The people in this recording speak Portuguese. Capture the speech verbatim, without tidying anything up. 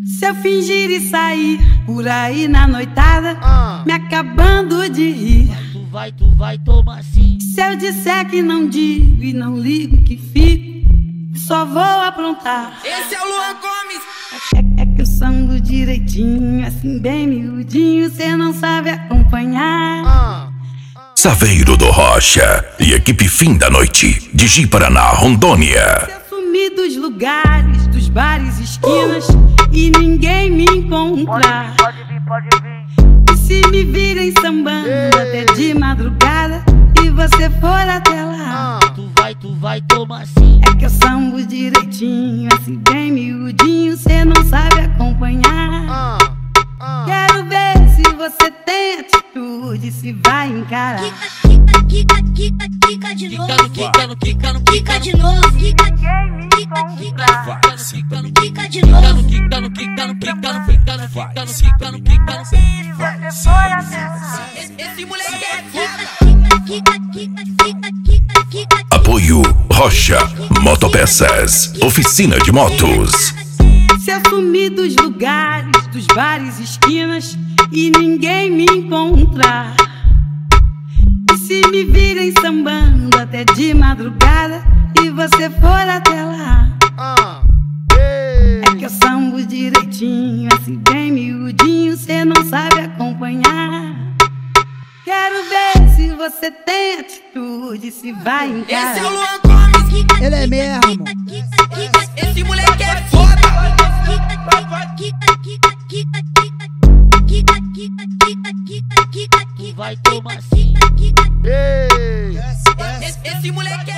Se eu fingir e sair por aí na noitada, ah. me acabando de rir, Tu vai, tu vai, toma sim. se eu disser que não digo e não ligo que fico, só vou aprontar. Esse é o Luan Gomes. É, é que eu sambo direitinho, assim bem miudinho, cê não sabe acompanhar. ah. Saveiro do Rocha e equipe Fim da Noite de Ji-Paraná, Rondônia. Se eu sumir dos lugares, dos bares, esquinas, e ninguém me encontrar, Pode vir, pode vir. e se me virem sambando até de madrugada e você for até lá, ah. Tu vai, tu vai, toma sim. é que eu sambo direitinho, assim bem miudinho, cê não sabe acompanhar. ah. Ah. Quero ver se você tem atitude, se vai encarar. Quica, quica, quica, quica de novo. Quica no, quica no, Quica de novo. Quica, quica, quica, quica de novo. quica no, quica no, quica no, quica no, quica no, quica no, quica no. Esse moleque é foda. Quica, quica, quica, quica, quica. Apoio Rocha Motopeças, oficina de motos. Se eu sumir dos lugares, dos bares, esquinas, e ninguém me encontrar, e se me virem sambando até de madrugada e você for até lá, ah. é que eu sambo direitinho, assim bem miudinho, cê não sabe acompanhar. Quero ver se você tem atitude, se vai encarar. Esse é o Luan Gomes. Ele é mesmo. Esse moleque é foda. Quica, quica, quica, quica, quica, quica, quica, quica, quica, Tu vai, toma sim. quica, quica. Esse moleque é